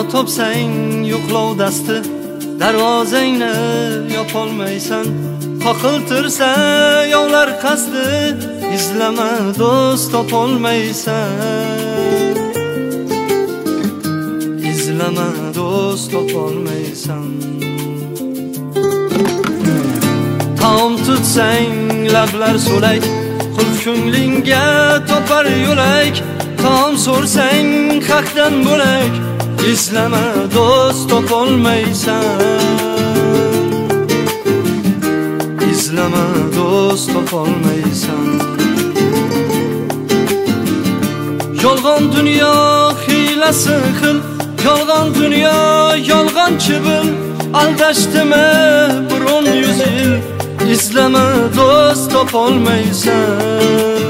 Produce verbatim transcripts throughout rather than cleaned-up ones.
topsang yo'qlov dasti, darvozangni yopolmaysan. Qoqiltirsa yovlar qasdi, izlama do'st topolmaysan. Izlama do'st topolmaysan. Taom tutsang lablar so'lak, qulf ko'nglingga topar yo'lak. Taom so'rsang haqdan bo'lak, izlama do'st topolmaysan. Izlama do'st topolmaysan. Yolg'on dunyo hiylasi xil, yolg'on dunyo yolg'onchi bil. Aldashdimi biron yuz yil, izlama do'st topolmaysan.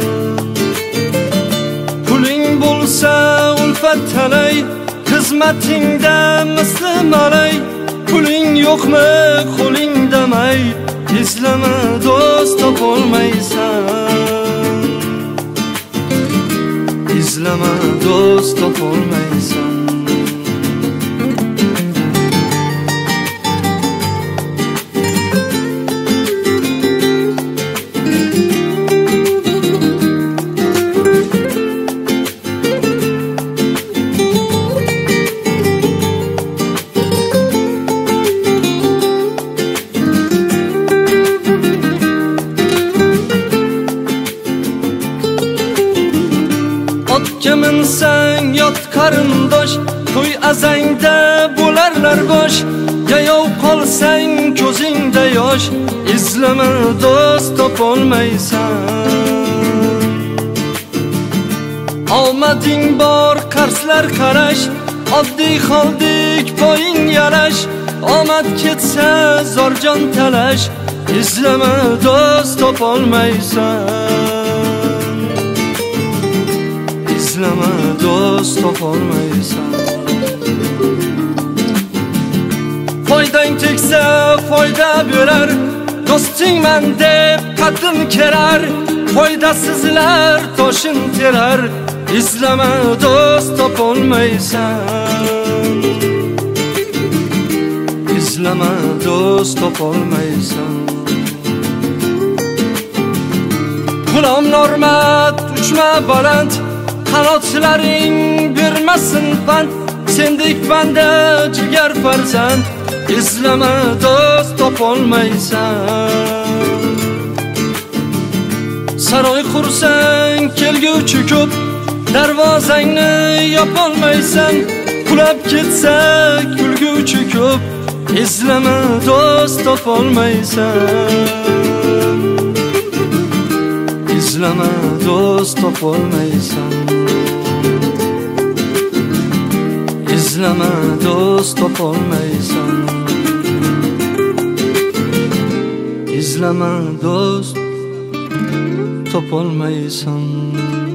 Puling bo'lsa ulfat talay, xizmatingda misli malay. Puling yo'qmi qo'lingda may, izlama do'st topolmaysan. Izlama do'st topolmaysan. Otga minsang yot qarindosh, to'y azangda bo'larlar bosh. Yayov qolsang ko'zingda yosh, izlama do'st topolmaysan. Omading bor qarslar qarash, oddiy holdik poying yalash. Omad ketsa zorjon talash, izlama do'st topolmaysan. Izlama do'st topolmaysan. Foydang tegsa foyda berar, do'stingman deb qaddim kerar. Foydasizlar toshin terar, izlama do'st topolmaysan. Izlama do'st topolmaysan. G'ulom normat uchma baland, qanotlaring bermasin pand. Sendek banda jigar farzand, izlama do'st topolmaysan. Saroy qursang kelguvchi ko'p, darvozangni yopolmaysan. Qulab ketsa kulguvchi ko'p, izlama do'st topolmaysan. Izlama do'st topolmaysan. Izlama do'st topolmaysan. Izlama do'st topolmaysan.